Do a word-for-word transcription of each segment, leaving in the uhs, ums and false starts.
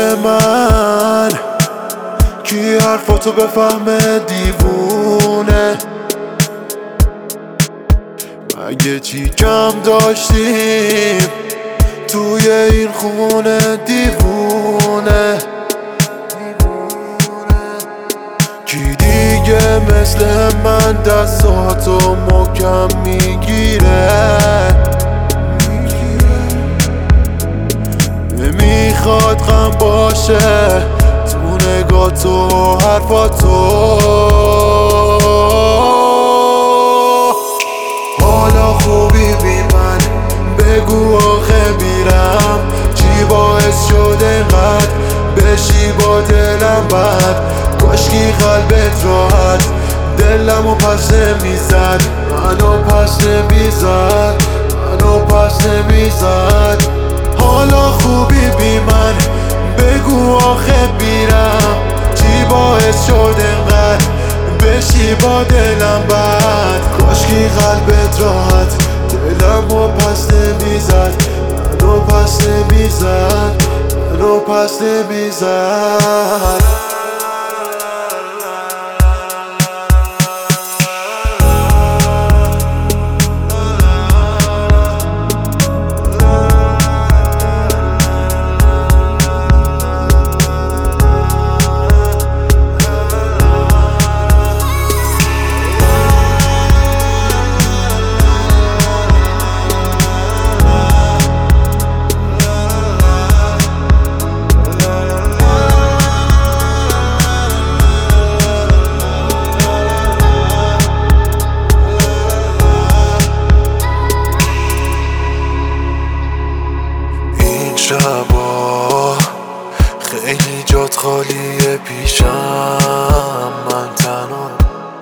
من، کی حرفاتو بفهمه دیوونه؟ مگه چی کم داشتیم توی این خونه دیوونه؟ کی دیگه مثل من دستاتو محکم میگیره؟ نمیخواد غم باشه تو نگاه تو حرفاتو. حالا خوبی بی من بگو آخه میرم چی باعث شده اینقدر بشی با دلم بد؟ کاشکی قلبت راحت دلمو پس نمیزد، منو پس نمیزد، منو پس نمیزد. حالا خوبی بی من بگو آخه بیرم چی باعث شد اینقدر بشی با دلم بد؟ کاشکی قلبت راحت دلمو پس نمیزد، منو پس نمیزد، منو پس نمیزد. شبا خیلی جات خالیه پیشم، من تنها،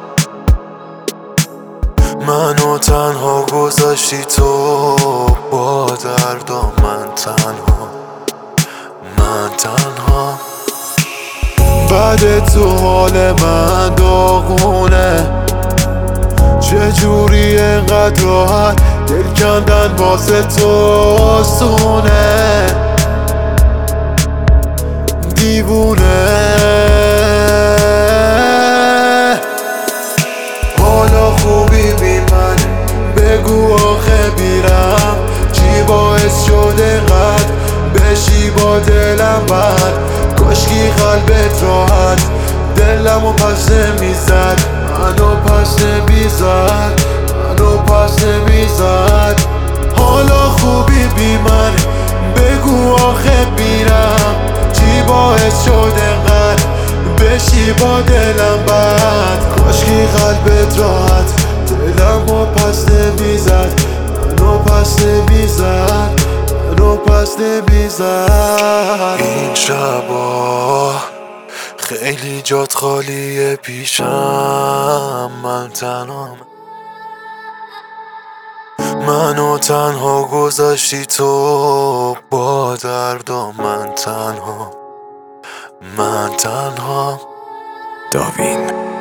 منو تنها گذاشتی تو با دردام. من تنها، من تنها، بعد تو حال من داغونه. چجوری اینقدر راحت دل کندن واسه تو آسونه؟ دیوونه. حالا خوبی بی من بگو آخه بیرم چی باعث شد اینقدر بشی با دلم بد؟ کاشکی قلبت راحت دلمو پس نمیزد، منو پس نمیزد، منو پس نمیزد. حالا خوبی بی من بگو آخه بیرم چی باعث شد اینقدر بشی با دلم بد؟ کاشکی قلبت راحت دلمو پس نمیزد، منو پس نمیزد، منو پس نمیزد. این شبا خیلی جات خالیه پیشم، من تنها، منو تنها گذاشتی تو با دردام. من تنها، من تنها. داوین.